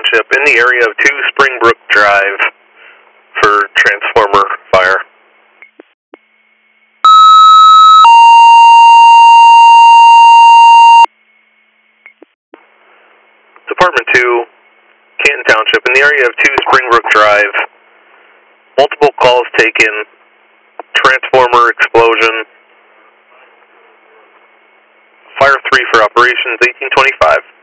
Township in the area of 2 Springbrook Drive for transformer fire. Department 2, Canton Township in the area of 2 Springbrook Drive. Multiple calls taken. Transformer explosion. Fire 3 for operations 1825.